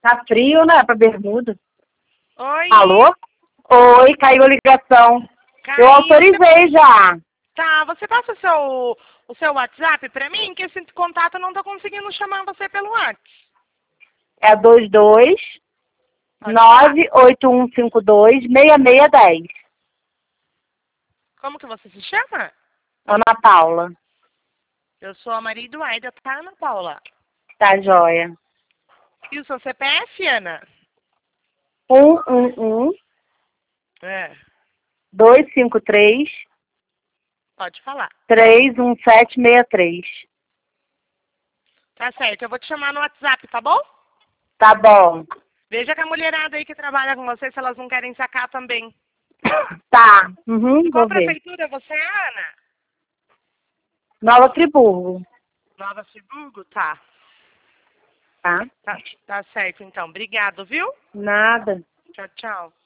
Tá frio, né? Pra bermuda. Oi. Alô? Oi, caiu a ligação. Caiu. Eu autorizei já. Tá, você passa o seu WhatsApp pra mim? Que esse contato não tá conseguindo chamar você pelo WhatsApp. É 22 98152 6610. Como que você se chama? Ana Paula. Eu sou a Maria Eduarda, tá, Ana Paula? Tá joia. E o seu CPF, Ana? 111 É, 253 pode falar. 31763. Tá certo, eu vou te chamar no WhatsApp, tá bom? Tá bom. Veja com a mulherada aí que trabalha com você se elas não querem sacar também. Tá. De Vou qual ver. prefeitura você é, Ana? Nova Friburgo. Nova Friburgo? Tá. Tá? Tá certo, então. Obrigado, viu? Nada. Tchau, tchau.